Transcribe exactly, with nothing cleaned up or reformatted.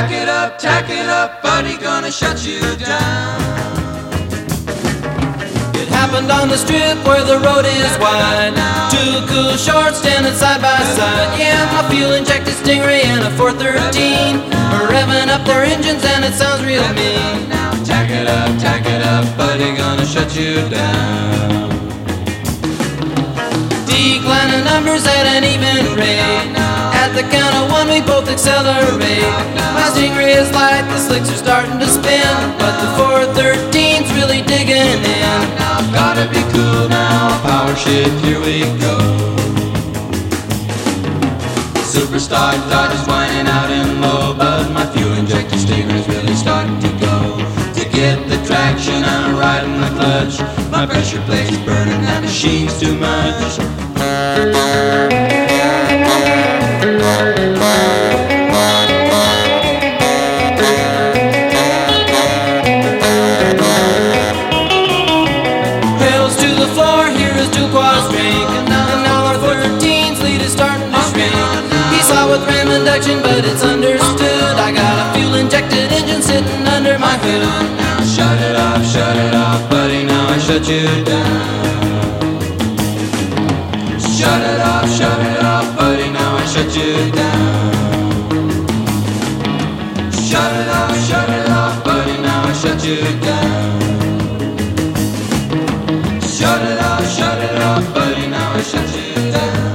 Tack it up, tack it up, buddy, gonna shut you down. It happened on the strip where the road is wide. Two cool shorts standing side by side. Yeah, my fuel-injected Stingray and a four thirteen are revving up their engines and it sounds real mean. Tack it up, tack it up, buddy, gonna shut you down. Declining numbers at an even rate. At the count of one we both accelerate. My Stingray is light, the slicks are starting to spin, but the four thirteen's really digging in. Gotta be cool now, power shift, here we go. Superstar Dodge is whining out in low, but my fuel-injected Stinger is really starting to go. To get the traction, I'm riding the clutch. My pressure plate is burning, that machine's too much. Pedals to the floor, here is two quads drink, and now our thirteens lead is starting to shrink. He saw with ram induction, but it's understood. I got a fuel-injected engine sitting under my hood. Shut it off, shut it off, buddy, now I shut you down. Shut it off, shut it off, buddy, now I shut you down. Shut it off, shut it off, buddy, now I shut you down. Shut it off, shut it off, buddy, now I shut you down.